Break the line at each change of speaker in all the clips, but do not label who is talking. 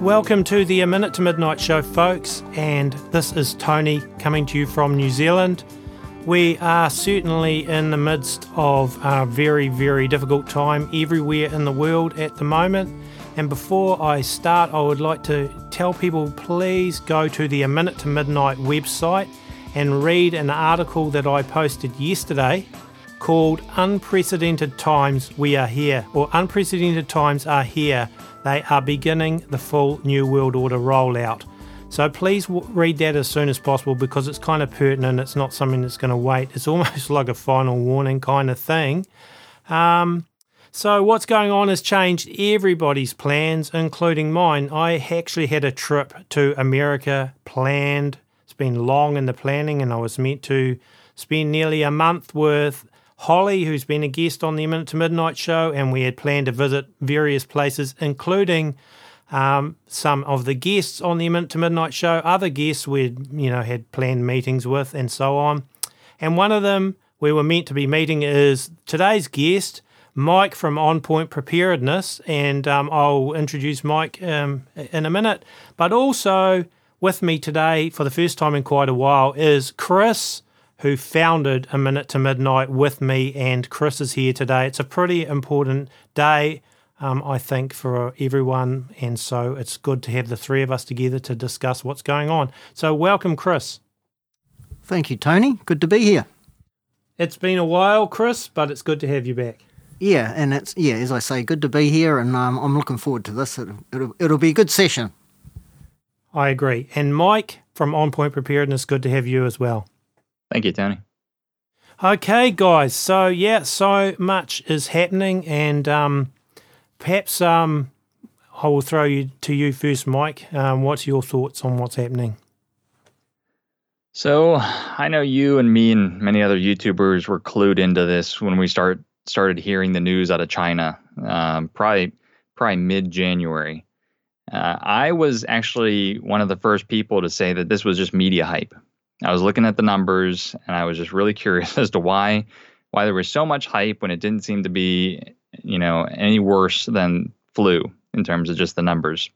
Welcome to the A Minute to Midnight show, folks, and this is Tony coming to you from New Zealand. We are certainly in the midst of a very, very difficult time everywhere in the world at the moment. And before I start, I would like to tell people, please go to the A Minute to Midnight website and read an article that I posted yesterday called Unprecedented Times We Are Here, or Unprecedented Times Are Here. They are beginning the full New World Order rollout. So please read that as soon as possible because it's kind of pertinent. It's not something that's going to wait. It's almost like a final warning kind of thing. So what's going on has changed everybody's plans, including mine. I actually had a trip to America planned. It's been long in the planning, and I was meant to spend nearly a month with Holly, who's been a guest on the A Minute to Midnight show, and we had planned to visit various places, including some of the guests on the A Minute to Midnight show, other guests we'd had planned meetings with, and so on. And one of them we were meant to be meeting is today's guest, Mike from On Point Preparedness, and I'll introduce Mike in a minute. But also with me today, for the first time in quite a while, is Chris, who founded A Minute to Midnight with me, and Chris is here today. It's a pretty important day, I think, for everyone, and so it's good to have the three of us together to discuss what's going on. So welcome, Chris.
Thank you, Tony. Good to be here.
It's been a while, Chris, but it's good to have you back.
Yeah, and it's, as I say, good to be here, and I'm looking forward to this. It'll be a good session.
I agree. And Mike from On Point Preparedness, good to have you as well.
Thank you, Tony.
Okay, guys. So, so much is happening, and perhaps I will throw to you first, Mike. What's your thoughts on what's happening?
So, I know you and me and many other YouTubers were clued into this when we started hearing the news out of China, probably mid-January. I was actually one of the first people to say that this was just media hype. I was looking at the numbers, and I was just really curious as to why there was so much hype when it didn't seem to be, any worse than flu in terms of just the numbers.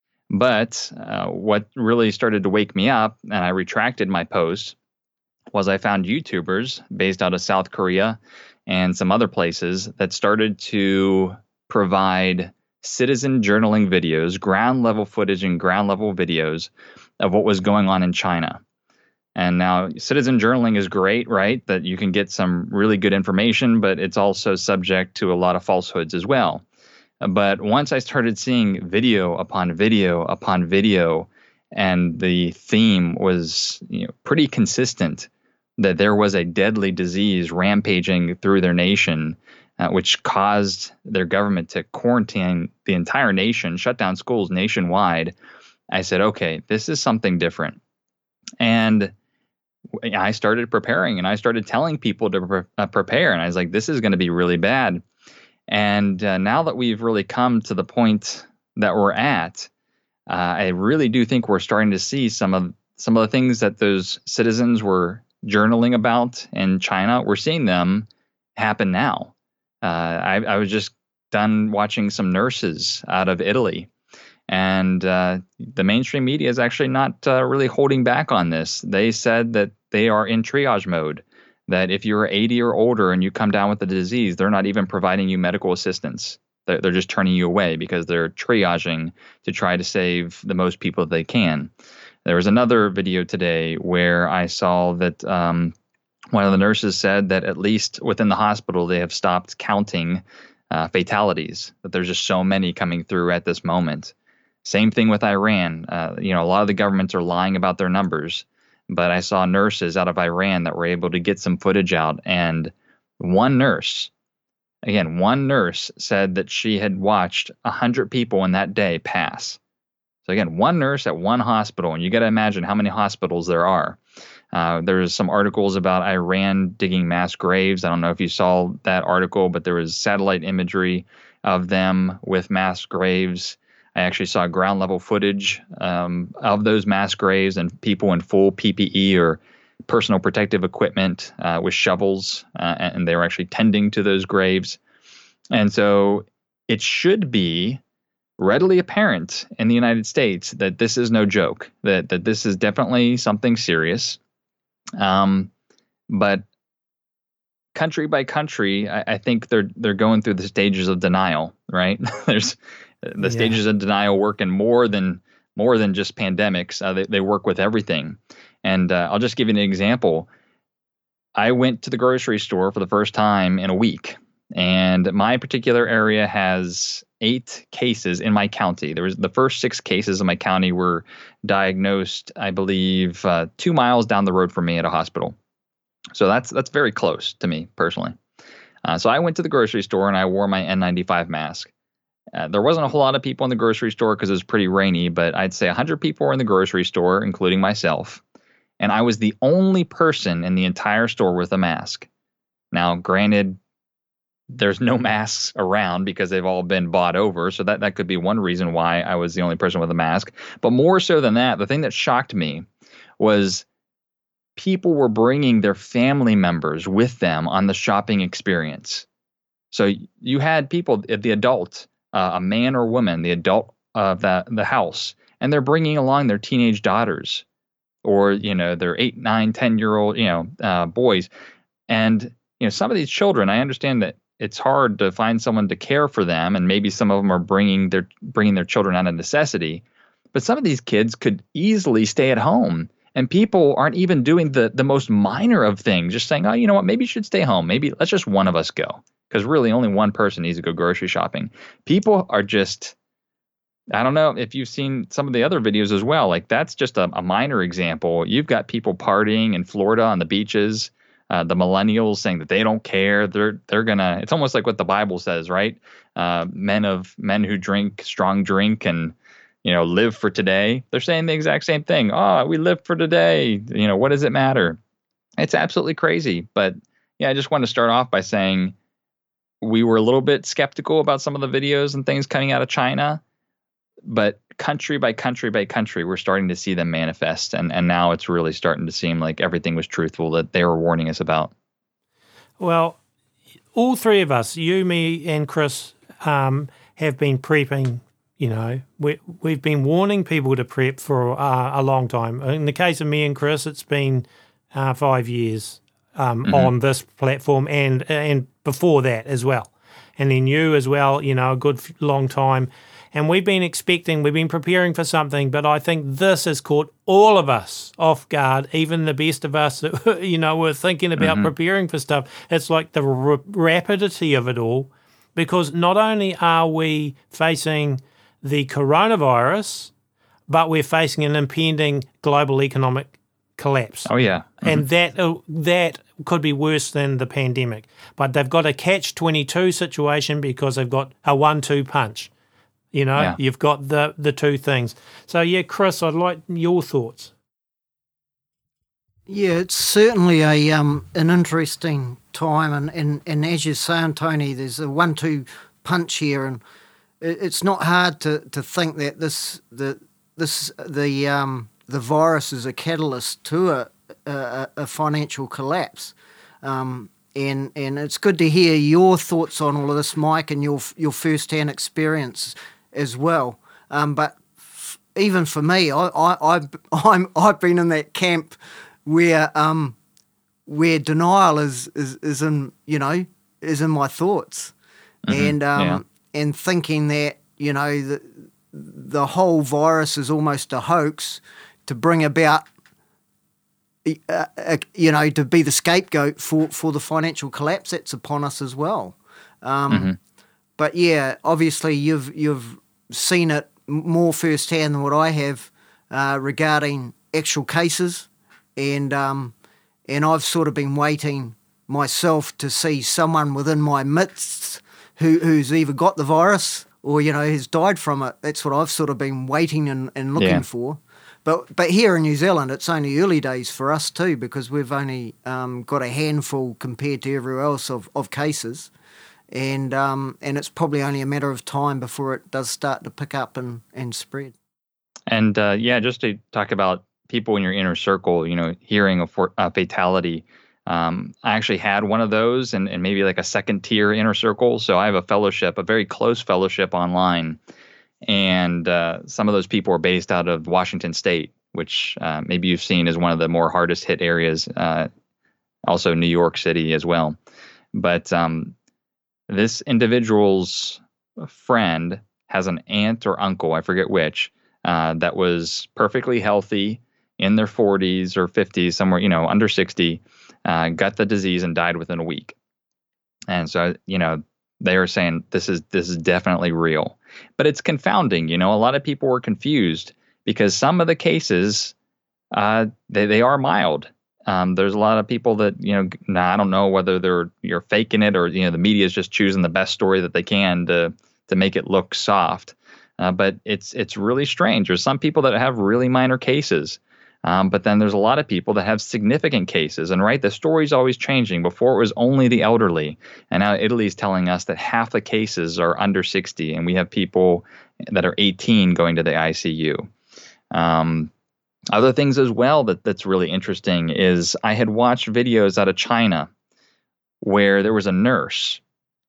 But what really started to wake me up, and I retracted my post, was I found YouTubers based out of South Korea and some other places that started to provide citizen journaling videos, ground level footage and ground level videos of what was going on in China. And now citizen journaling is great, right? That you can get some really good information, but it's also subject to a lot of falsehoods as well. But once I started seeing video upon video upon video, and the theme was pretty consistent, that there was a deadly disease rampaging through their nation, which caused their government to quarantine the entire nation, shut down schools nationwide, I said, okay, this is something different. And I started preparing, and I started telling people to prepare. And I was like, this is going to be really bad. And now that we've really come to the point that we're at, I really do think we're starting to see some of the things that those citizens were journaling about in China. We're seeing them happen now. I was just done watching some nurses out of Italy. And the mainstream media is actually not really holding back on this. They said that they are in triage mode, that if you're 80 or older and you come down with the disease, they're not even providing you medical assistance. They're just turning you away because they're triaging to try to save the most people they can. There was another video today where I saw that one of the nurses said that at least within the hospital, they have stopped counting fatalities, that there's just so many coming through at this moment. Same thing with Iran. A lot of the governments are lying about their numbers, but I saw nurses out of Iran that were able to get some footage out. And one nurse said that she had watched 100 people in that day pass. So again, one nurse at one hospital, and you got to imagine how many hospitals there are. There's some articles about Iran digging mass graves. I don't know if you saw that article, but there was satellite imagery of them with mass graves. I actually saw ground level footage of those mass graves and people in full PPE or personal protective equipment with shovels, and they were actually tending to those graves. And so it should be readily apparent in the United States that this is no joke, that this is definitely something serious. But country by country, I think they're going through the stages of denial, right? There's the stages of denial working more than just pandemics. They work with everything. And I'll just give you an example. I went to the grocery store for the first time in a week, and my particular area has 8 cases in my county. There was the first 6 cases in my county were diagnosed, I believe, 2 miles down the road from me at a hospital. So that's very close to me personally. So I went to the grocery store and I wore my N95 mask. There wasn't a whole lot of people in the grocery store because it was pretty rainy, but I'd say 100 people were in the grocery store, including myself. And I was the only person in the entire store with a mask. Now, granted, there's no masks around because they've all been bought over. So that could be one reason why I was the only person with a mask. But more so than that, the thing that shocked me was people were bringing their family members with them on the shopping experience. So you had people, the adult, a man or woman, the adult of the house, and they're bringing along their teenage daughters or, their 8, 9, 10-year-old, boys. And, some of these children, I understand that it's hard to find someone to care for them. And maybe some of them are bringing their children out of necessity. But some of these kids could easily stay at home. And people aren't even doing the most minor of things, just saying, oh, you know what, maybe you should stay home. Maybe let's just one of us go. Because really only one person needs to go grocery shopping. People are just, I don't know if you've seen some of the other videos as well. Like that's just a minor example. You've got people partying in Florida on the beaches. The millennials saying that they don't care. They're gonna. It's almost like what the Bible says, right? Men who drink strong drink and live for today. They're saying the exact same thing. Oh, we live for today. What does it matter? It's absolutely crazy. But yeah, I just want to start off by saying we were a little bit skeptical about some of the videos and things coming out of China, but country by country by country, we're starting to see them manifest. And now it's really starting to seem like everything was truthful that they were warning us about.
Well, all 3 of us, you, me, and Chris, have been prepping. We've been warning people to prep for a long time. In the case of me and Chris, it's been 5 years on this platform and before that as well. And then you as well, a good long time. And we've been preparing for something, but I think this has caught all of us off guard, even the best of us that, were thinking about preparing for stuff. It's like the rapidity of it all, because not only are we facing the coronavirus, but we're facing an impending global economic collapse.
Oh, yeah.
And that could be worse than the pandemic. But they've got a catch-22 situation because they've got a 1-2 punch. You've got the 2 things. So, yeah, Chris, I'd like your thoughts.
Yeah, it's certainly an interesting time. And as you're saying, Tony, there's a 1-2 punch here. And it's not hard to think that the virus is a catalyst to a financial collapse. And it's good to hear your thoughts on all of this, Mike, and your first-hand experience as well. But even for me, I've been in that camp where denial is in my thoughts, and thinking that the whole virus is almost a hoax to bring about. To be the scapegoat for the financial collapse that's upon us as well. But yeah, obviously you've seen it more firsthand than what I have regarding actual cases, and I've sort of been waiting myself to see someone within my midst who's either got the virus or has died from it. That's what I've sort of been waiting and looking for. But here in New Zealand, it's only early days for us too, because we've only got a handful compared to everywhere else of cases, and it's probably only a matter of time before it does start to pick up and spread. And
just to talk about people in your inner circle, hearing a fatality. I actually had one of those, and maybe like a second tier inner circle. So I have a fellowship, a very close fellowship online. And some of those people are based out of Washington State, which maybe you've seen as one of the more hardest hit areas, also New York City as well. But this individual's friend has an aunt or uncle, I forget which, that was perfectly healthy in their 40s or 50s, somewhere, under 60, got the disease and died within a week. And so, they are saying this is definitely real. But it's confounding. A lot of people were confused because some of the cases, they are mild. There's a lot of people that, I don't know whether you're faking it or, the media is just choosing the best story that they can to make it look soft. But it's really strange. There's some people that have really minor cases. But then there's a lot of people that have significant cases. And the story's always changing. Before it was only the elderly. And now Italy's telling us that half the cases are under 60. And we have people that are 18 going to the ICU. Other things as well that's really interesting is I had watched videos out of China where there was a nurse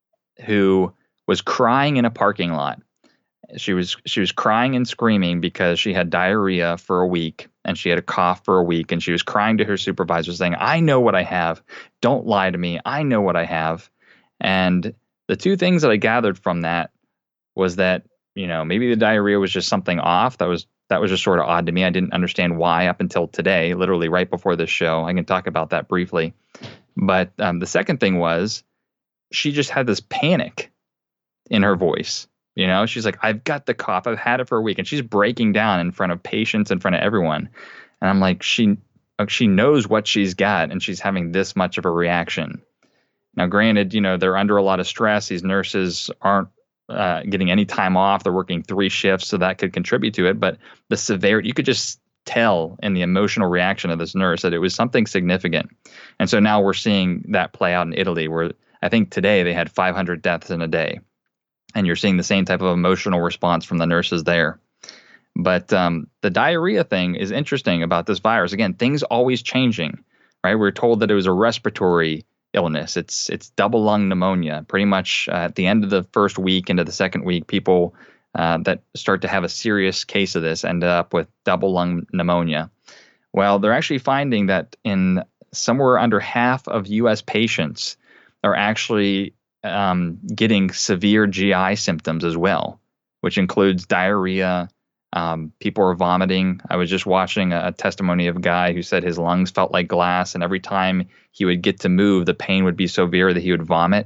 who was crying in a parking lot. She was crying and screaming because she had diarrhea for a week and she had a cough for a week, and she was crying to her supervisor saying, "I know what I have. Don't lie to me. I know what I have." And the two things that I gathered from that was that, maybe the diarrhea was just something off. That was just sort of odd to me. I didn't understand why up until today, literally right before this show. I can talk about that briefly. But the second thing was she just had this panic in her voice. She's like, "I've got the cough. I've had it for a week." And she's breaking down in front of patients, in front of everyone. And I'm like, she knows what she's got, and she's having this much of a reaction. Now, granted, they're under a lot of stress. These nurses aren't getting any time off. They're working 3 shifts, so that could contribute to it. But the severity, you could just tell in the emotional reaction of this nurse that it was something significant. And so now we're seeing that play out in Italy, where I think today they had 500 deaths in a day. And you're seeing the same type of emotional response from the nurses there. But the diarrhea thing is interesting about this virus. Again, things always changing, right? We're told that it was a respiratory illness. It's double lung pneumonia. Pretty much at the end of the first week into the second week, people that start to have a serious case of this end up with double lung pneumonia. Well, they're actually finding that in somewhere under half of U.S. patients are actually getting severe GI symptoms as well, which includes diarrhea. People are vomiting. I was just watching a testimony of a guy who said his lungs felt like glass, and every time he would get to move, the pain would be so severe that he would vomit.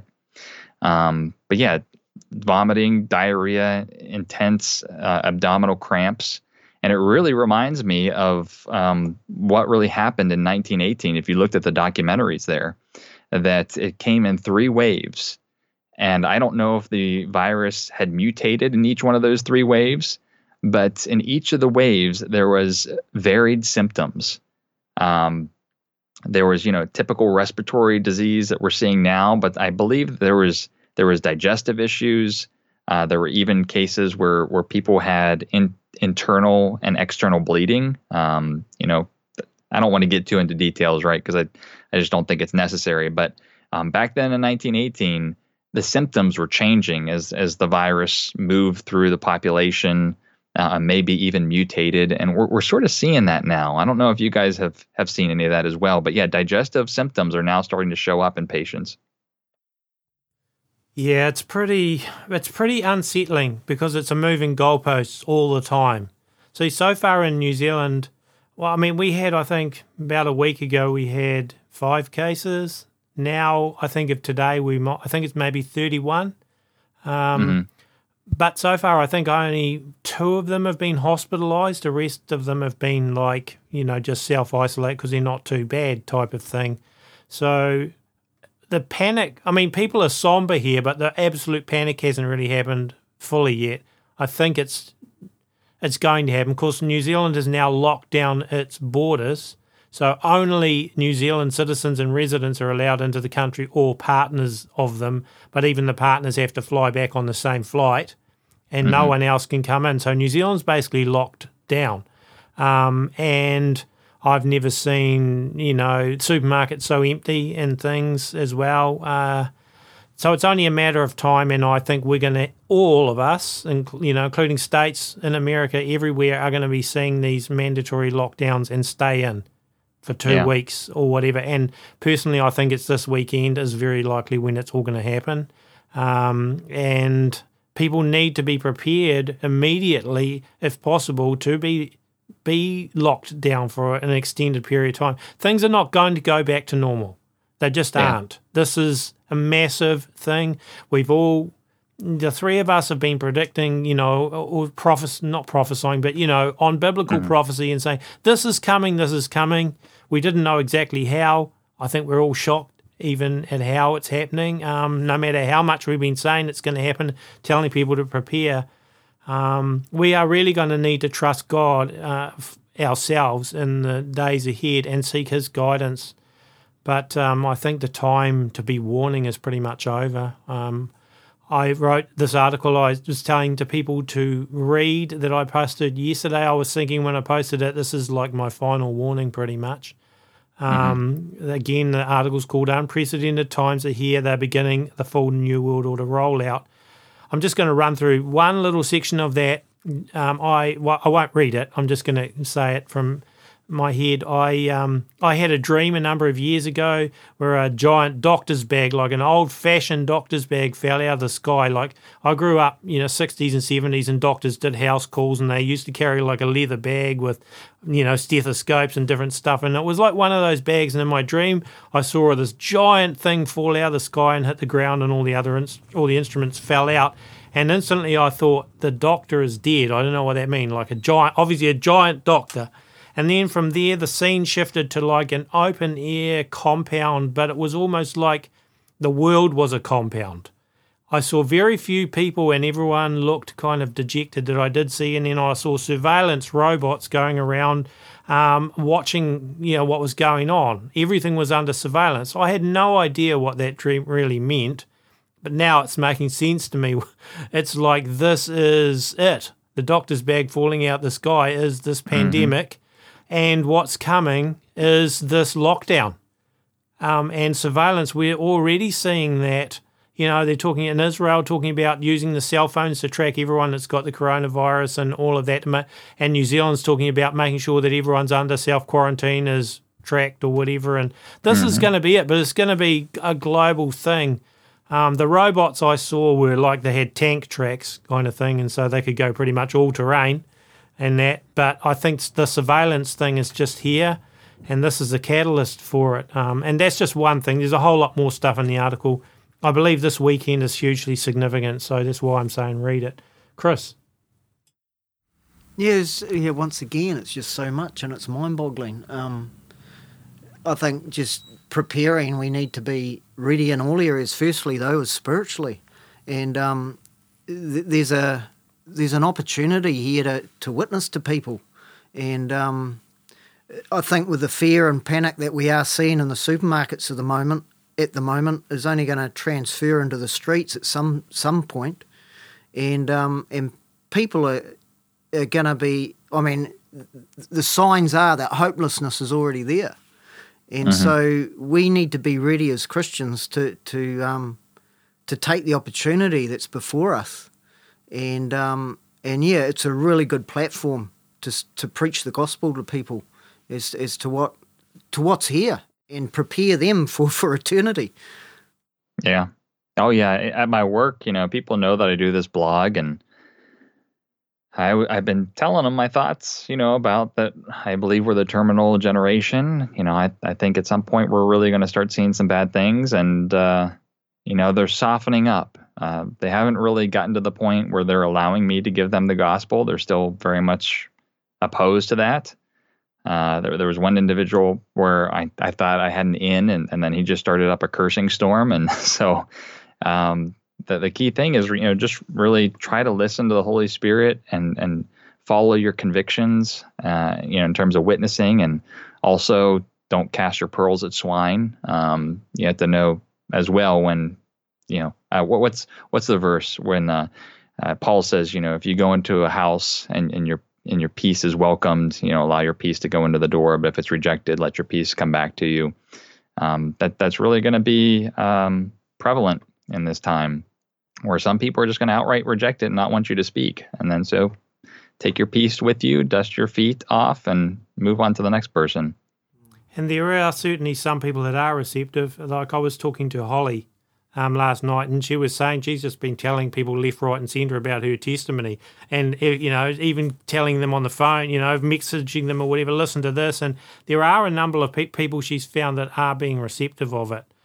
But yeah, vomiting, diarrhea, intense abdominal cramps. And it really reminds me of what really happened in 1918. If you looked at the documentaries there, that it came in 3 waves. And I don't know if the virus had mutated in each one of those 3 waves, but in each of the waves, there was varied symptoms. There was, typical respiratory disease that we're seeing now, but I believe there was digestive issues. There were even cases where people had internal and external bleeding. I don't want to get too into details, right? Because I just don't think it's necessary. But back then in 1918, the symptoms were changing as the virus moved through the population, maybe even mutated. And we're sort of seeing that now. I don't know if you guys have seen any of that as well. But yeah, digestive symptoms are now starting to show up in patients.
Yeah, it's pretty unsettling because it's a moving goalpost all the time. So far in New Zealand, we had, I think, about a week ago, we had 5 cases. Now, I think of today, I think it's maybe 31. But so far, I think only 2 of them have been hospitalised. The rest of them have been just self-isolate because they're not too bad type of thing. So the panic, people are somber here, but the absolute panic hasn't really happened fully yet. I think it's going to happen. Of course, New Zealand has now locked down its borders, so only New Zealand citizens and residents are allowed into the country, or partners of them, but even the partners have to fly back on the same flight, and no one else can come in. So New Zealand's basically locked down. And I've never seen, supermarkets so empty and things as well. So it's only a matter of time, and I think we're going to, all of us, including states in America, everywhere, are going to be seeing these mandatory lockdowns and stay in for 2 weeks or whatever. And personally, I think it's this weekend is very likely when it's all going to happen. And people need to be prepared immediately, if possible, to be locked down for an extended period of time. Things are not going to go back to normal. They just aren't. This is a massive thing. The three of us have been predicting, or not prophesying, but, on biblical prophecy and saying, this is coming. We didn't know exactly how. I think we're all shocked even at how it's happening. No matter how much we've been saying it's going to happen, telling people to prepare, we are really going to need to trust God ourselves in the days ahead and seek his guidance. But I think the time to be warning is pretty much over. I wrote this article I was telling to people to read that I posted yesterday. I was thinking when I posted it, this is like my final warning pretty much. Again, the article's called Unprecedented Times Are Here. They're beginning the full New World Order rollout. I'm just going to run through one little section of that. I won't read it. I'm just going to say it from my head. I had a dream a number of years ago where a giant doctor's bag, like an old-fashioned doctor's bag, fell out of the sky. Like I grew up, 60s and 70s, and doctors did house calls, and they used to carry like a leather bag with, stethoscopes and different stuff. And it was like one of those bags. And in my dream, I saw this giant thing fall out of the sky and hit the ground, and all the instruments fell out. And instantly I thought, the doctor is dead. I don't know what that means. Like obviously a giant doctor. And then from there, the scene shifted to like an open-air compound, but it was almost like the world was a compound. I saw very few people, and everyone looked kind of dejected that I did see. And then I saw surveillance robots going around watching, what was going on. Everything was under surveillance. I had no idea what that dream really meant, but now it's making sense to me. It's like this is it. The doctor's bag falling out the sky is this pandemic. And what's coming is this lockdown and surveillance. We're already seeing that, they're talking in Israel, talking about using the cell phones to track everyone that's got the coronavirus and all of that. And New Zealand's talking about making sure that everyone's under self-quarantine is tracked or whatever. And this is going to be it, but it's going to be a global thing. The robots I saw were like they had tank tracks kind of thing, and so they could go pretty much all terrain. And that, but I think the surveillance thing is just here, and this is a catalyst for it. And that's just one thing. There's a whole lot more stuff in the article. I believe this weekend is hugely significant, so that's why I'm saying read it. Chris?
Once again, it's just so much, and it's mind-boggling. I think just preparing, we need to be ready in all areas. Firstly, though, is spiritually. And there's an opportunity here to witness to people. And I think with the fear and panic that we are seeing in the supermarkets at the moment is only going to transfer into the streets at some point. And people are going to be, the signs are that hopelessness is already there. And so we need to be ready as Christians to take the opportunity that's before us. And it's a really good platform to preach the gospel to people as to what's here and prepare them for eternity.
Yeah. Oh yeah. At my work, people know that I do this blog, and I've been telling them my thoughts, about that. I believe we're the terminal generation. I think at some point we're really going to start seeing some bad things, and they're softening up. They haven't really gotten to the point where they're allowing me to give them the gospel. They're still very much opposed to that. There was one individual where I thought I had an in, and then he just started up a cursing storm. And so the key thing is, just really try to listen to the Holy Spirit and follow your convictions, in terms of witnessing, and also don't cast your pearls at swine. You have to know as well when, what's the verse when Paul says, if you go into a house and your peace is welcomed, allow your peace to go into the door, but if it's rejected, let your peace come back to you. That's really going to be prevalent in this time, where some people are just going to outright reject it and not want you to speak. And then so take your peace with you, dust your feet off, and move on to the next person.
And there are certainly some people that are receptive. Like I was talking to Holly last night, and she was saying she's just been telling people left, right, and centre about her testimony, and even telling them on the phone, messaging them or whatever, listen to this. And there are a number of people she's found that are being receptive of it.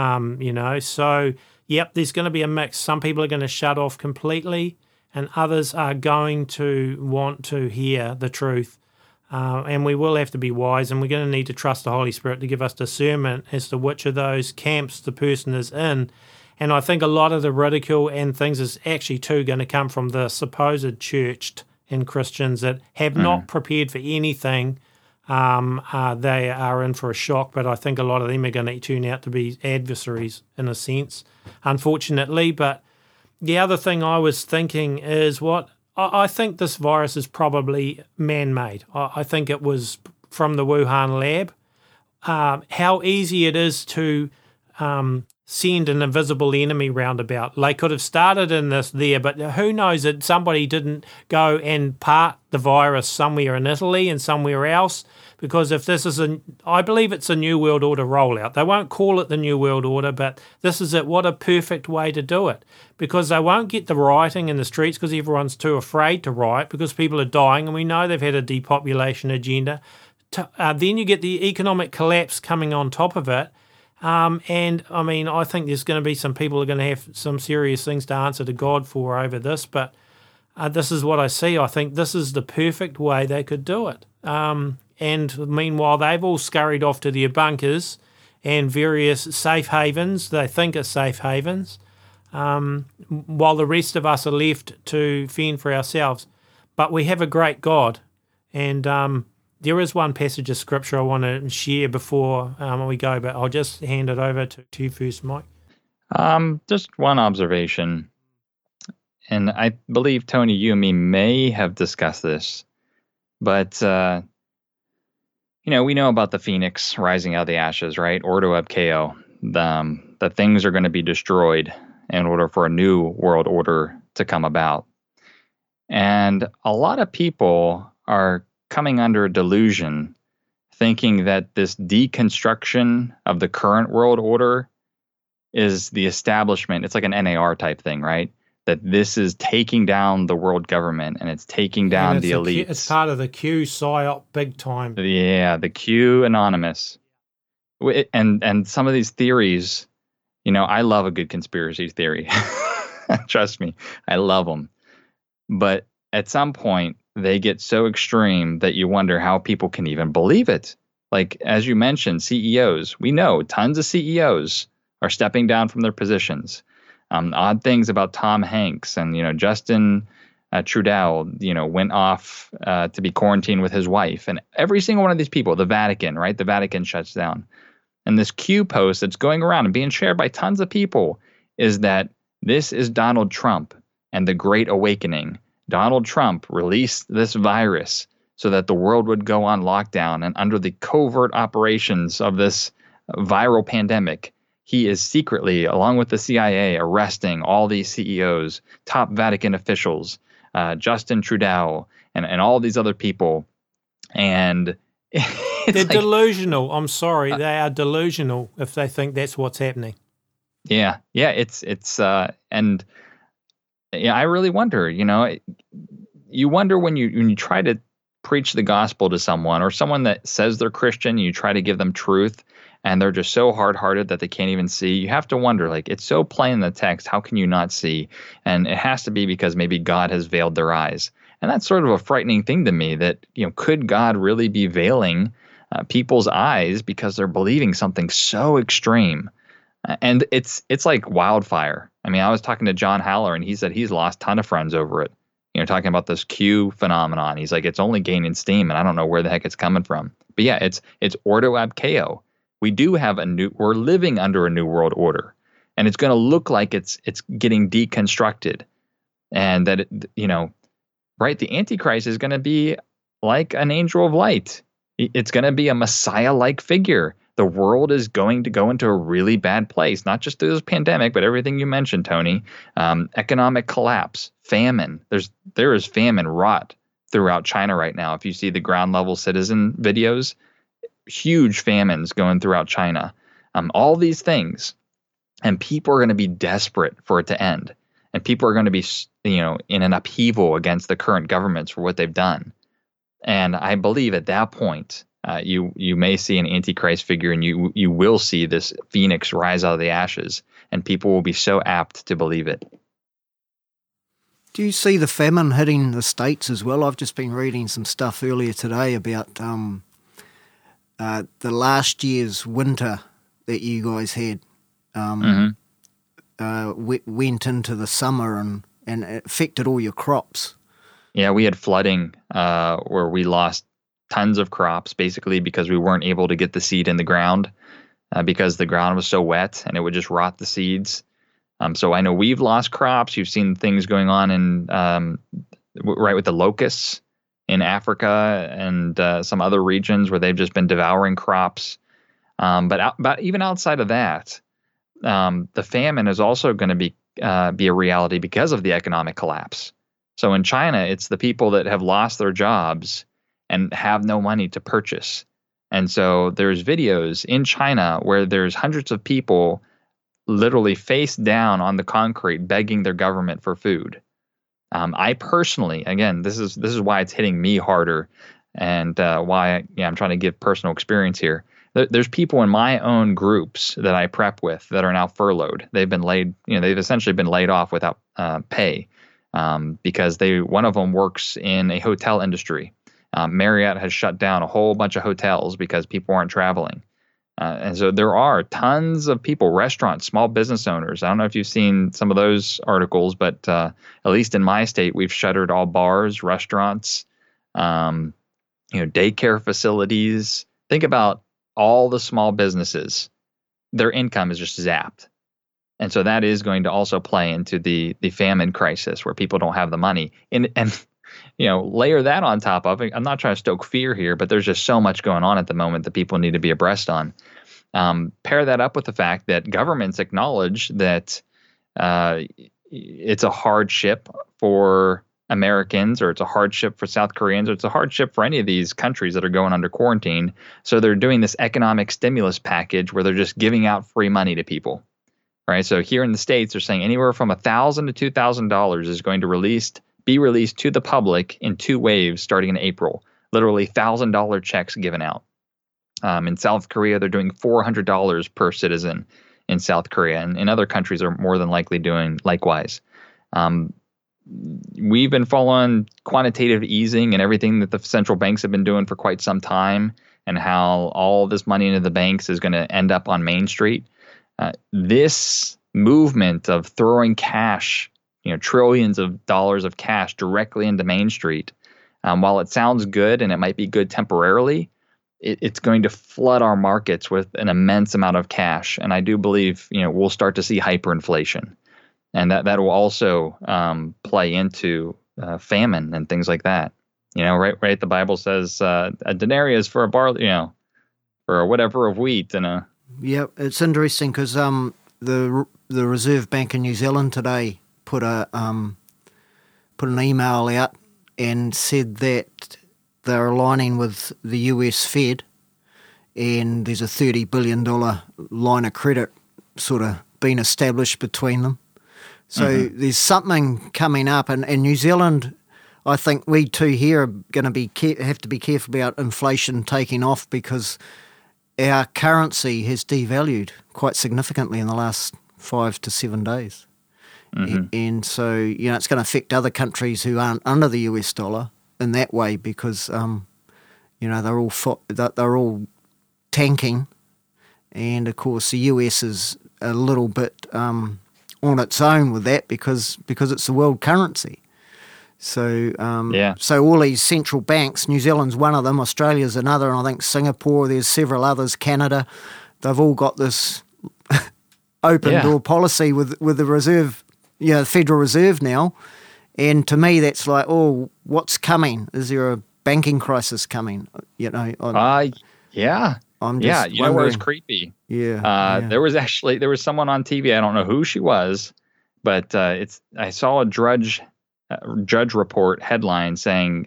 So yep, there's going to be a mix. Some people are going to shut off completely, and others are going to want to hear the truth. And we will have to be wise, and we're going to need to trust the Holy Spirit to give us discernment as to which of those camps the person is in. And I think a lot of the ridicule and things is actually too going to come from the supposed churched and Christians that have not prepared for anything. They are in for a shock, but I think a lot of them are going to turn out to be adversaries in a sense, unfortunately. But the other thing I was thinking is I think this virus is probably man-made. I think it was from the Wuhan lab. How easy it is to send an invisible enemy roundabout. They could have started in there, but who knows that somebody didn't go and part the virus somewhere in Italy and somewhere else. Because if this is I believe it's a New World Order rollout. They won't call it the New World Order, but this is it. What a perfect way to do it. Because they won't get the rioting in the streets because everyone's too afraid to riot because people are dying, and we know they've had a depopulation agenda. Then you get the economic collapse coming on top of it. And, I mean, I think there's going to be some people who are going to have some serious things to answer to God for over this, but this is what I see. I think this is the perfect way they could do it. And meanwhile, they've all scurried off to their bunkers and various safe havens, they think are safe havens, while the rest of us are left to fend for ourselves. But we have a great God, and there is one passage of Scripture I want to share before we go, but I'll just hand it over to you first, Mike.
Just one observation, and I believe, Tony, you and me may have discussed this, but we know about the phoenix rising out of the ashes, right? Ordo ab chaos. The things are going to be destroyed in order for a new world order to come about. And a lot of people are coming under a delusion, thinking that this deconstruction of the current world order is the establishment. It's like an NAR type thing, right? That this is taking down the world government and it's taking down the elites.
It's part of the Q psyop big time.
Yeah, the Q Anonymous. And some of these theories, I love a good conspiracy theory. Trust me, I love them. But at some point, they get so extreme that you wonder how people can even believe it. Like, as you mentioned, CEOs. We know tons of CEOs are stepping down from their positions. Odd things about Tom Hanks and, Justin Trudeau, went off to be quarantined with his wife. And every single one of these people, the Vatican, right? The Vatican shuts down. And this Q post that's going around and being shared by tons of people is that this is Donald Trump and the Great Awakening. Donald Trump released this virus so that the world would go on lockdown, and under the covert operations of this viral pandemic, he is secretly, along with the CIA, arresting all these CEOs, top Vatican officials, Justin Trudeau, and all these other people. And
they're delusional. I'm sorry. They are delusional if they think that's what's happening.
Yeah. And I really wonder, you wonder when you try to preach the gospel to someone or someone that says they're Christian, you try to give them truth and they're just so hard-hearted that they can't even see. You have to wonder, it's so plain in the text, how can you not see? And it has to be because maybe God has veiled their eyes. And that's sort of a frightening thing to me that, could God really be veiling people's eyes because they're believing something so extreme? And it's like wildfire. I mean, I was talking to John Haller, and he said he's lost a ton of friends over it. Talking about this Q phenomenon. He's like, it's only gaining steam, and I don't know where the heck it's coming from. But yeah, it's Ordo ab chaos. We do have we're living under a new world order, and it's going to look like it's getting deconstructed, and that right? The Antichrist is going to be like an angel of light. It's going to be a Messiah-like figure the world is going to go into a really bad place, not just through this pandemic, but everything you mentioned, Tony. Economic collapse, famine. There is famine rot throughout China right now. If you see the ground level citizen videos, huge famines going throughout China. All these things, and people are going to be desperate for it to end. And people are going to be, in an upheaval against the current governments for what they've done. And I believe at that point, you may see an antichrist figure, and you will see this phoenix rise out of the ashes, and people will be so apt to believe it.
Do you see the famine hitting the States as well? I've just been reading some stuff earlier today about the last year's winter that you guys had. Went into the summer and it affected all your crops.
Yeah, we had flooding where we lost tons of crops, basically because we weren't able to get the seed in the ground because the ground was so wet and it would just rot the seeds. So I know we've lost crops. You've seen things going on in right with the locusts in Africa and some other regions where they've just been devouring crops. But even outside of that, the famine is also going to be a reality because of the economic collapse. So in China, it's the people that have lost their jobs and have no money to purchase. And so there's videos in China where there's hundreds of people literally face down on the concrete begging their government for food. I personally, again, this is why it's hitting me harder, and why I'm trying to give personal experience here. There's people in my own groups that I prep with that are now furloughed. They've been they've essentially been laid off without pay because one of them works in a hotel industry. Marriott has shut down a whole bunch of hotels because people aren't traveling. And so there are tons of people, restaurants, small business owners. I don't know if you've seen some of those articles, but at least in my state, we've shuttered all bars, restaurants, daycare facilities. Think about all the small businesses. Their income is just zapped. And so that is going to also play into the famine crisis where people don't have the money. And layer that on top of it. I'm not trying to stoke fear here, but there's just so much going on at the moment that people need to be abreast on. Pair that up with the fact that governments acknowledge that it's a hardship for Americans, or it's a hardship for South Koreans, or it's a hardship for any of these countries that are going under quarantine. So they're doing this economic stimulus package where they're just giving out free money to people, right? So here in the States, they're saying anywhere from $1,000 to $2,000 is going to be released to the public in 2 waves starting in April. Literally $1,000 checks given out. In South Korea, they're doing $400 per citizen in South Korea, and in other countries are more than likely doing likewise. We've been following quantitative easing and everything that the central banks have been doing for quite some time, and how all this money into the banks is going to end up on Main Street. This movement of throwing cash, trillions of dollars of cash directly into Main Street, while it sounds good and it might be good temporarily, it's going to flood our markets with an immense amount of cash. And I do believe, we'll start to see hyperinflation. And that will also play into famine and things like that. Right. The Bible says a denarius for a barley, for whatever of wheat and a.
Yeah, it's interesting because the Reserve Bank in New Zealand today put an email out and said that they're aligning with the US Fed, and there's a $30 billion line of credit sort of been established between them. So there's something coming up, and New Zealand, I think we too here are going to have to be careful about inflation taking off, because our currency has devalued quite significantly in the last 5 to 7 days. And so, it's going to affect other countries who aren't under the US dollar in that way, because, they're all tanking. And, of course, the US is a little bit on its own with that because it's the world currency. So so all these central banks, New Zealand's one of them, Australia's another, and I think Singapore, there's several others, Canada, they've all got this open door policy with the Reserve, the Federal Reserve now. And to me, that's like, what's coming? Is there a banking crisis coming?
Yeah.
I'm just
yeah, you know what was
wondering.
creepy?
Yeah.
There was someone on TV. I don't know who she was, but I saw a judge report headline saying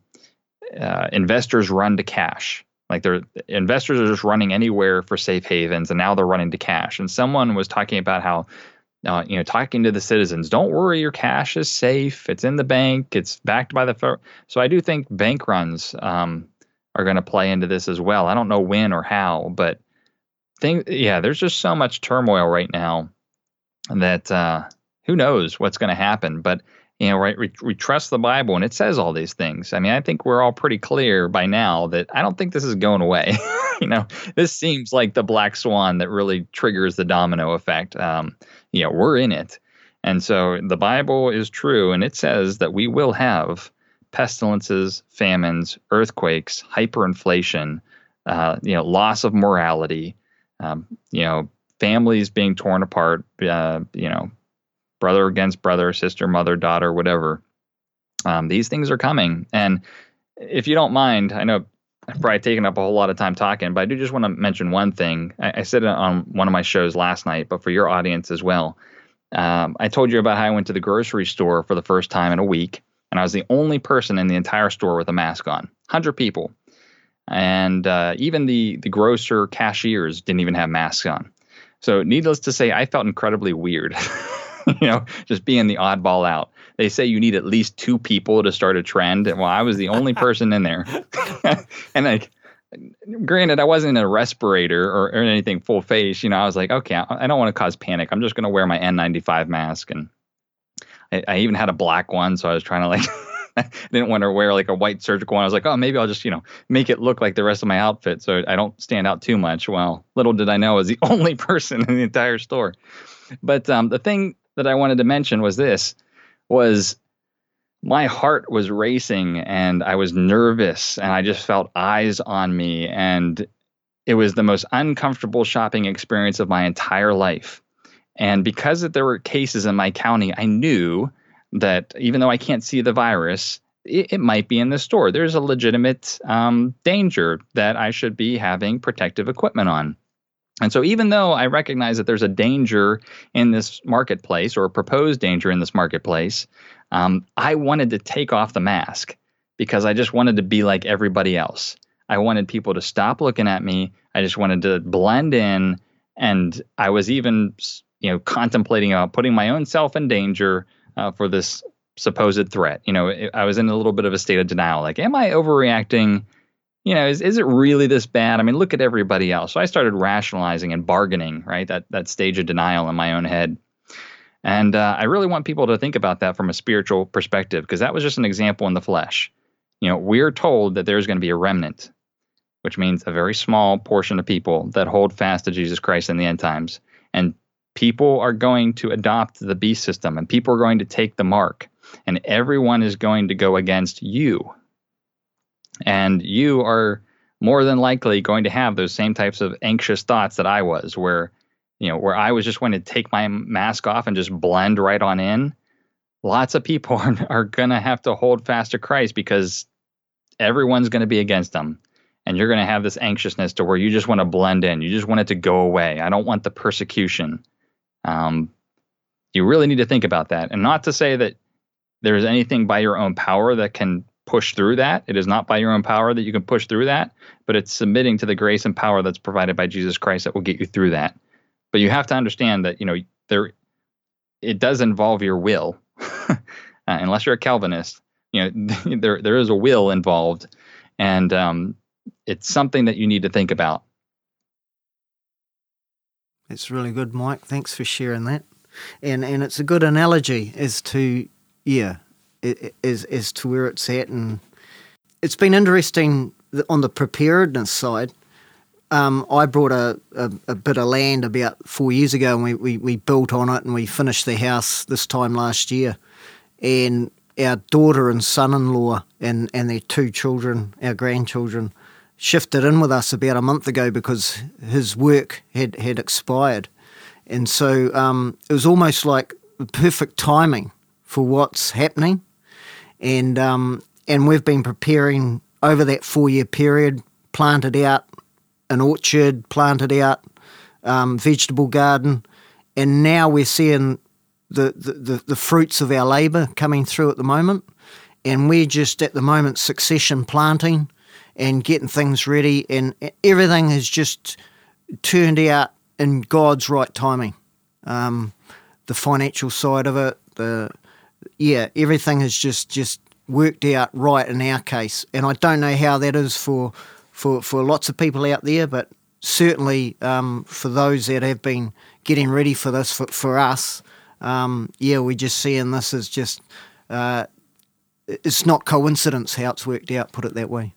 investors run to cash. Like investors are just running anywhere for safe havens, and now they're running to cash. And someone was talking about how, talking to the citizens, don't worry, your cash is safe. It's in the bank. It's backed by the. So I do think bank runs are going to play into this as well. I don't know when or how, but there's just so much turmoil right now that who knows what's going to happen. But right, we trust the Bible, and it says all these things. I mean, I think we're all pretty clear by now that I don't think this is going away. This seems like the black swan that really triggers the domino effect. We're in it. And so the Bible is true, and it says that we will have pestilences, famines, earthquakes, hyperinflation, loss of morality, families being torn apart, brother against brother, sister, mother, daughter, whatever. These things are coming. And if you don't mind, I know I've probably taken up a whole lot of time talking, but I do just want to mention one thing. I said it on one of my shows last night, but for your audience as well. I told you about how I went to the grocery store for the first time in a week, and I was the only person in the entire store with a mask on. 100 people. And even the grocer cashiers didn't even have masks on. So needless to say, I felt incredibly weird. Just being the oddball out. They say you need at least 2 people to start a trend. And well, I was the only person in there. And granted, I wasn't in a respirator or anything full face. I was like, okay, I don't want to cause panic. I'm just going to wear my N95 mask. And I even had a black one. So I was trying to I didn't want to wear like a white surgical one. I was like, oh, maybe I'll just, make it look like the rest of my outfit so I don't stand out too much. Well, little did I know I was the only person in the entire store. But the thing that I wanted to mention was my heart was racing and I was nervous and I just felt eyes on me. And it was the most uncomfortable shopping experience of my entire life. And because there were cases in my county, I knew that even though I can't see the virus, it might be in the store. There's a legitimate danger that I should be having protective equipment on. And so even though I recognize that there's a danger in this marketplace or a proposed danger in this marketplace, I wanted to take off the mask because I just wanted to be like everybody else. I wanted people to stop looking at me. I just wanted to blend in. And I was even, contemplating putting my own self in danger for this supposed threat. I was in a little bit of a state of denial. Like, am I overreacting? Is it really this bad? I mean, look at everybody else. So I started rationalizing and bargaining, right? That stage of denial in my own head. And I really want people to think about that from a spiritual perspective, because that was just an example in the flesh. We're told that there's going to be a remnant, which means a very small portion of people that hold fast to Jesus Christ in the end times. And people are going to adopt the beast system, and people are going to take the mark, and everyone is going to go against you. And you are more than likely going to have those same types of anxious thoughts that I was, where I was just going to take my mask off and just blend right on in. Lots of people are going to have to hold fast to Christ because everyone's going to be against them. And you're going to have this anxiousness to where you just want to blend in. You just want it to go away. I don't want the persecution. You really need to think about that. And not to say that there is anything by your own power that can push through that. It is not by your own power that you can push through that, but it's submitting to the grace and power that's provided by Jesus Christ that will get you through that. But you have to understand that, it does involve your will. Unless you're a Calvinist, there is a will involved. And it's something that you need to think about.
It's really good, Mike. Thanks for sharing that. And it's a good analogy as to, as to where it's at. And it's been interesting on the preparedness side. I brought a bit of land about 4 years ago, and we built on it, and we finished the house this time last year. And our daughter and son-in-law and their 2 children, our grandchildren, shifted in with us about a month ago because his work had expired. And so it was almost like the perfect timing for what's happening. And we've been preparing over that 4-year period, planted out an orchard, planted out, vegetable garden, and now we're seeing the fruits of our labour coming through at the moment, and we're just at the moment succession planting and getting things ready, and everything has just turned out in God's right timing. The financial side of it, everything has just worked out right in our case, and I don't know how that is for lots of people out there, but certainly for those that have been getting ready for this, for us, we're just seeing this as just, it's not coincidence how it's worked out, put it that way.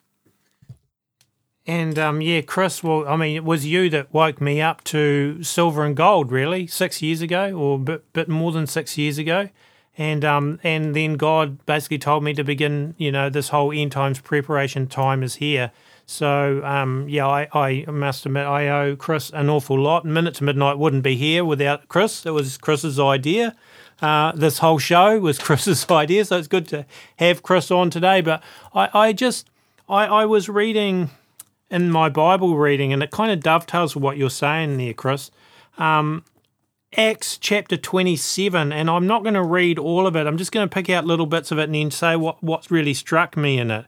And Chris, well, I mean, it was you that woke me up to silver and gold, really, 6 years ago, or a bit more than 6 years ago. And then God basically told me to begin, this whole end times preparation time is here. So, I must admit, I owe Chris an awful lot. Minute to Midnight wouldn't be here without Chris. It was Chris's idea. This whole show was Chris's idea, so it's good to have Chris on today. But I was reading in my Bible reading, and it kind of dovetails with what you're saying there, Chris. Acts chapter 27, and I'm not going to read all of it. I'm just going to pick out little bits of it and then say what's really struck me in it.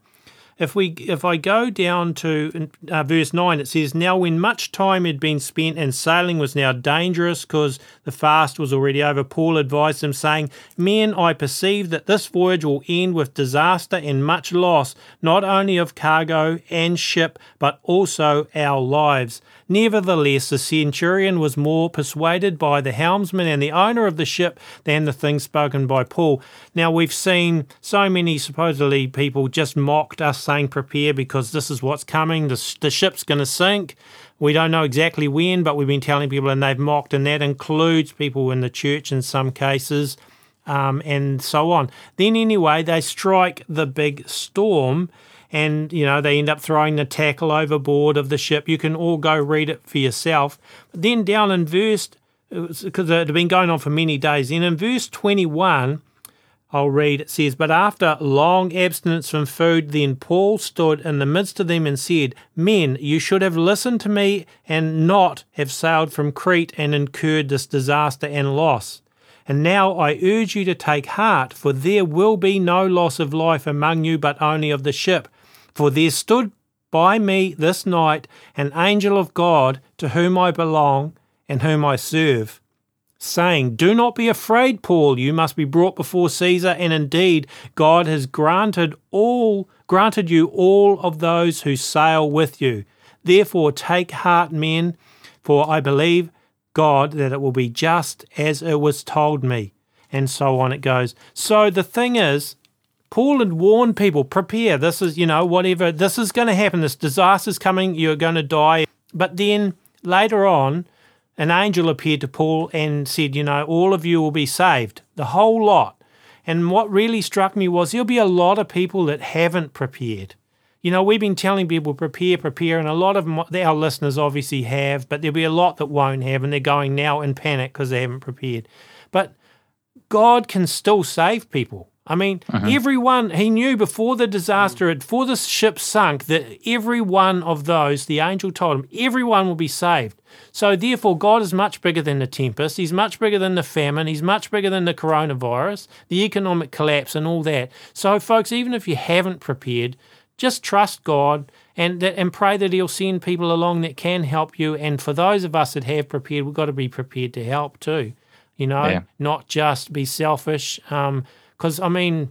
If I go down to verse 9, it says, "Now when much time had been spent and sailing was now dangerous because the fast was already over, Paul advised them, saying, 'Men, I perceive that this voyage will end with disaster and much loss, not only of cargo and ship, but also our lives.' Nevertheless, the centurion was more persuaded by the helmsman and the owner of the ship than the things spoken by Paul." Now, we've seen so many supposedly people just mocked us, saying prepare because this is what's coming. The ship's going to sink. We don't know exactly when, but we've been telling people, and they've mocked, and that includes people in the church in some cases, and so on. Then anyway, they strike the big storm, and, they end up throwing the tackle overboard of the ship. You can all go read it for yourself. But then down in verse, because it had been going on for many days, and in verse 21, I'll read, it says, "But after long abstinence from food, then Paul stood in the midst of them and said, 'Men, you should have listened to me and not have sailed from Crete and incurred this disaster and loss. And now I urge you to take heart, for there will be no loss of life among you, but only of the ship. For there stood by me this night an angel of God, to whom I belong and whom I serve, saying, Do not be afraid, Paul, you must be brought before Caesar, and indeed God has granted you all of those who sail with you. Therefore take heart, men, for I believe God that it will be just as it was told me.'" And so on it goes. So the thing is, Paul had warned people, prepare, this is, whatever, this is going to happen, this disaster's coming, you're going to die. But then later on, an angel appeared to Paul and said, all of you will be saved, the whole lot. And what really struck me was there'll be a lot of people that haven't prepared. We've been telling people prepare, and a lot of them, our listeners obviously have, but there'll be a lot that won't have, and they're going now in panic because they haven't prepared. But God can still save people. I mean, everyone, he knew before the disaster, before the ship sunk, that every one of those, the angel told him, everyone will be saved. So therefore, God is much bigger than the tempest. He's much bigger than the famine. He's much bigger than the coronavirus, the economic collapse and all that. So folks, even if you haven't prepared, just trust God and pray that he'll send people along that can help you. And for those of us that have prepared, we've got to be prepared to help too, not just be selfish. Because,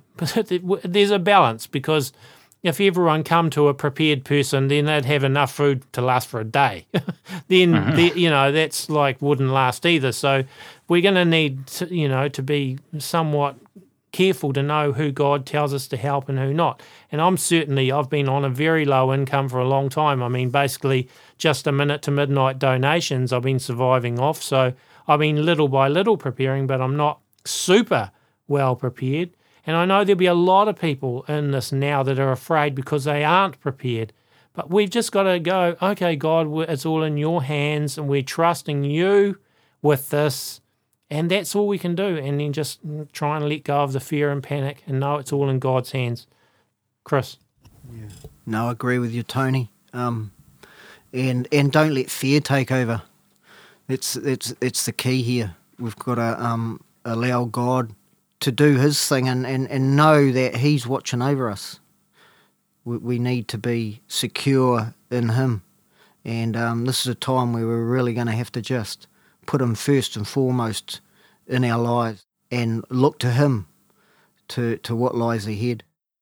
there's a balance, because if everyone come to a prepared person, then they'd have enough food to last for a day. Then, that's wouldn't last either. So we're going to need, to be somewhat careful to know who God tells us to help and who not. And I've been on a very low income for a long time. Basically just a minute to midnight donations I've been surviving off. So I've been little by little preparing, but I'm not super well prepared. And I know there'll be a lot of people in this now that are afraid because they aren't prepared. But we've just got to go, okay, God, it's all in your hands, and we're trusting you with this, and that's all we can do. And then just try and let go of the fear and panic and know it's all in God's hands. Chris?
Yeah. No, I agree with you, Tony. and don't let fear take over. It's the key here. We've got to allow God to do His thing and know that He's watching over us. We need to be secure in Him, and this is a time where we're really going to have to just put Him first and foremost in our lives and look to Him to what lies ahead.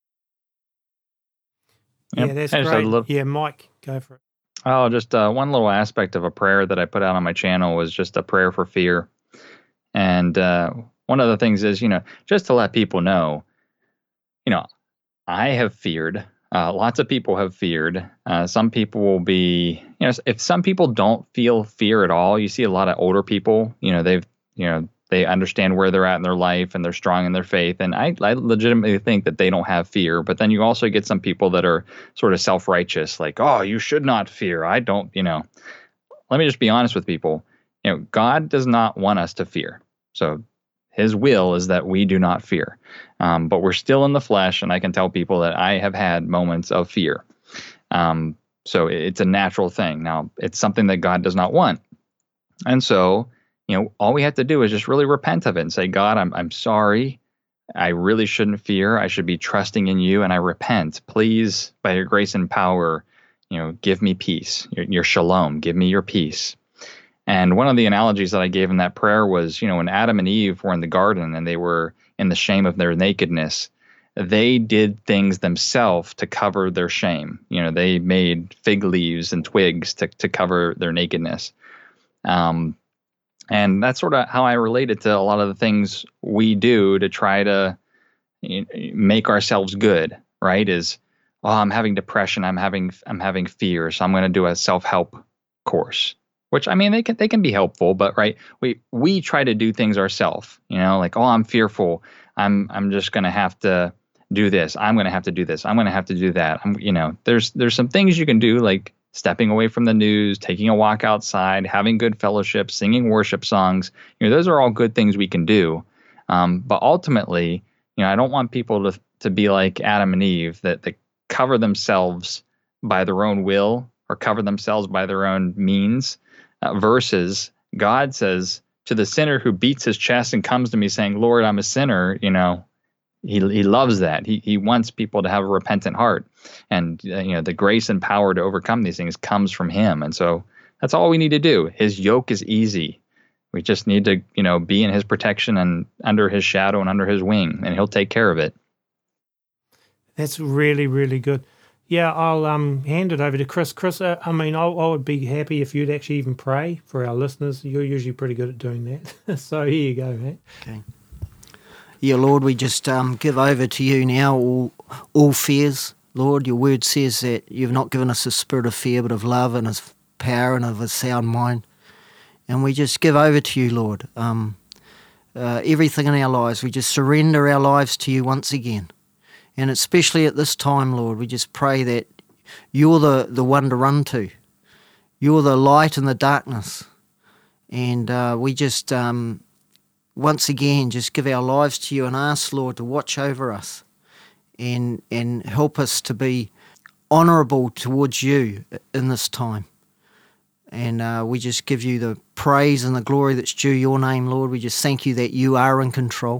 Yeah, that's great. Yeah, Mike, go for it.
Oh, just one little aspect of a prayer that I put out on my channel was just a prayer for fear. And one of the things is, just to let people know, I have feared. Lots of people have feared. Some people will be, if some people don't feel fear at all, you see a lot of older people, they understand where they're at in their life and they're strong in their faith. And I legitimately think that they don't have fear. But then you also get some people that are sort of self-righteous, like, oh, you should not fear. I don't, Let me just be honest with people. God does not want us to fear. So His will is that we do not fear. But we're still in the flesh, and I can tell people that I have had moments of fear. So it's a natural thing. Now, it's something that God does not want. And so, all we have to do is just really repent of it and say, God, I'm sorry. I really shouldn't fear. I should be trusting in you, and I repent. Please, by your grace and power, give me peace, your shalom, give me your peace. And one of the analogies that I gave in that prayer was, when Adam and Eve were in the garden and they were in the shame of their nakedness, they did things themselves to cover their shame. They made fig leaves and twigs to cover their nakedness. And that's sort of how I relate it to a lot of the things we do to try to make ourselves good, right? Is, I'm having depression, I'm having fear, so I'm going to do a self-help course. Which, they can be helpful, but right, we try to do things ourselves, like, I'm fearful, I'm just going to have to do this, I'm going to have to do this, I'm going to have to do that. There's some things you can do, like stepping away from the news, taking a walk outside, having good fellowship, singing worship songs. Those are all good things we can do. But ultimately, I don't want people to be like Adam and Eve that cover themselves by their own will or cover themselves by their own means. Versus God says to the sinner who beats his chest and comes to me saying, Lord, I'm a sinner, he loves that. He wants people to have a repentant heart. And, the grace and power to overcome these things comes from Him. And so that's all we need to do. His yoke is easy. We just need to, be in His protection and under His shadow and under His wing, and He'll take care of it.
That's really, really good. Yeah, I'll hand it over to Chris. Chris, I would be happy if you'd actually even pray for our listeners. You're usually pretty good at doing that. So here you go, mate.
Okay. Yeah, Lord, we just give over to you now all fears. Lord, your word says that you've not given us a spirit of fear, but of love and of power and of a sound mind. And we just give over to you, Lord, everything in our lives. We just surrender our lives to you once again. And especially at this time, Lord, we just pray that you're the one to run to. You're the light in the darkness. And we just, once again, just give our lives to you and ask, Lord, to watch over us and help us to be honourable towards you in this time. And we just give you the praise and the glory that's due your name, Lord. We just thank you that you are in control.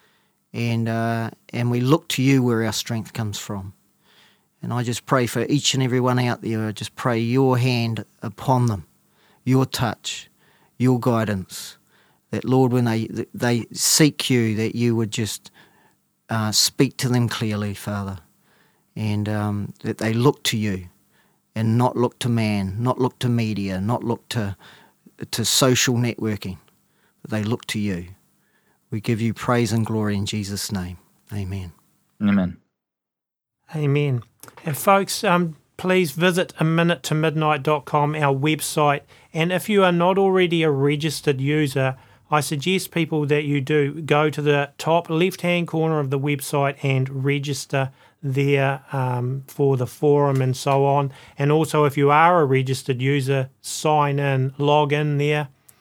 And we look to you where our strength comes from. And I just pray for each and every one out there. I just pray your hand upon them, your touch, your guidance. That, Lord, when they seek you, that you would just speak to them clearly, Father. And that they look to you and not look to man, not look to media, not look to social networking, but they look to you. We give you praise and glory in Jesus' name. Amen.
Amen.
Amen. And folks, please visit aminutetomidnight.com, our website. And if you are not already a registered user, I suggest people that you do go to the top left-hand corner of the website and register there for the forum and so on. And also, if you are a registered user, sign in, log in there.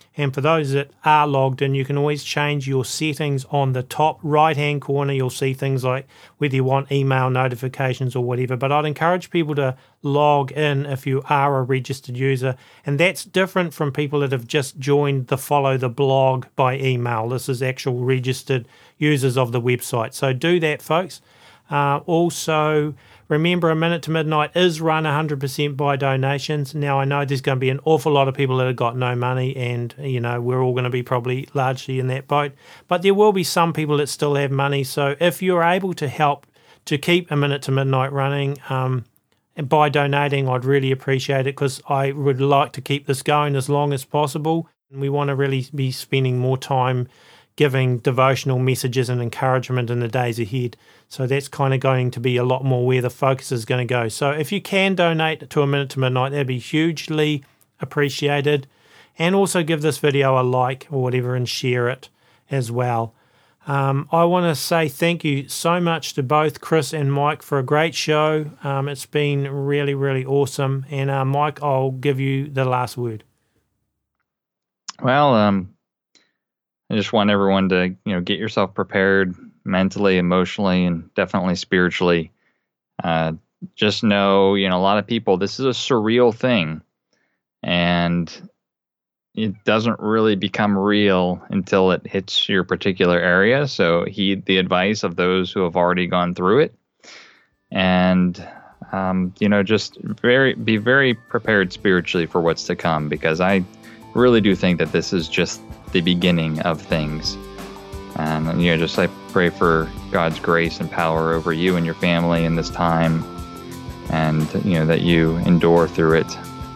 And for those that are logged in, you can always change your settings on the top right-hand corner. You'll see things like whether you want email notifications or whatever. But I'd encourage people to log in if you are a registered user. And that's different from people that have just joined the Follow the Blog by email. This is actual registered users of the website. So do that, folks. Also, remember, A Minute to Midnight is run 100% by donations. Now, I know there's going to be an awful lot of people that have got no money, and, we're all going to be probably largely in that boat. But there will be some people that still have money. So if you're able to help to keep A Minute to Midnight running by donating, I'd really appreciate it, because I would like to keep this going as long as possible. And we want to really be spending more time giving devotional messages and encouragement in the days ahead. So that's kind of going to be a lot more where the focus is going to go. So if you can donate to A Minute to Midnight, that'd be hugely appreciated. And also give this video a like or whatever and share it as well. I want to say thank you so much to both Chris and Mike for a great show. It's been really, really awesome. And Mike, I'll give you the last word.
Well, I just want everyone to, get yourself prepared mentally, emotionally, and definitely spiritually. Just know, a lot of people, this is a surreal thing, and it doesn't really become real until it hits your particular area. So heed the advice of those who have already gone through it, and just be very prepared spiritually for what's to come, because I really do think that this is just the beginning of things. And I pray for God's grace and power over you and your family in this time, and that you endure through it.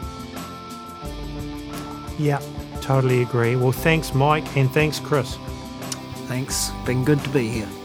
Yeah, totally agree. Well, thanks, Mike, and thanks, Chris.
Thanks. Been good to be here.